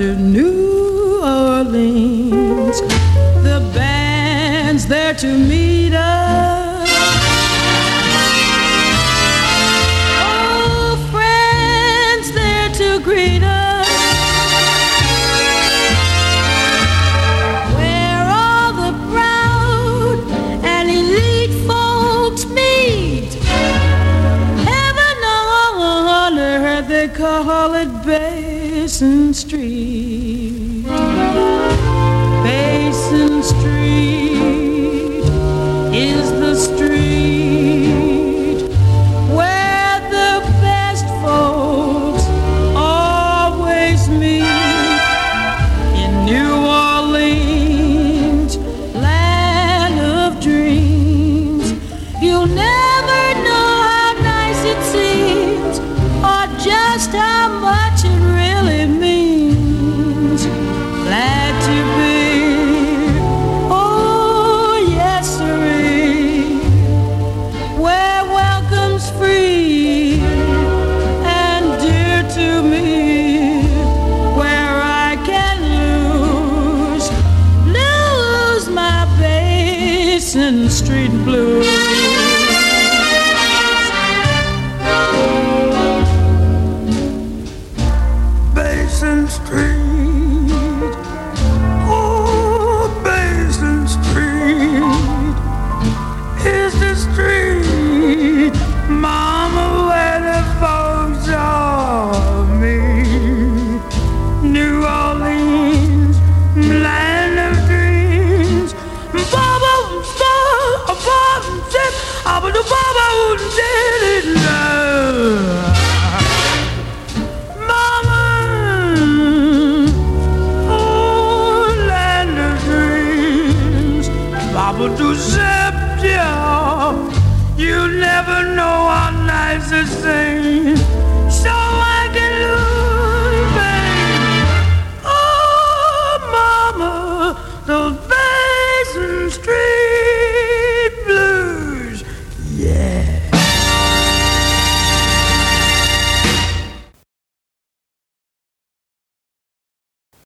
to New Orleans. The band's there to meet us. Oh, friends there to greet us. Where all the proud and elite folks meet. Heaven on earth, they call it Basin Street. Basin Street is the street where the best folks always meet. In New Orleans, land of dreams, you'll never know how nice it seems or just how much it really means. Glad to be, oh yes sirree, where welcome's free and dear to me, where I can lose my Basin Street blues. Basin Street, oh, Basin Street is the street, Mama, where the folks of me. New Orleans, land of dreams. Baba, Mama, oh, land of dreams. Baba do Zep, you never know how nice it seems.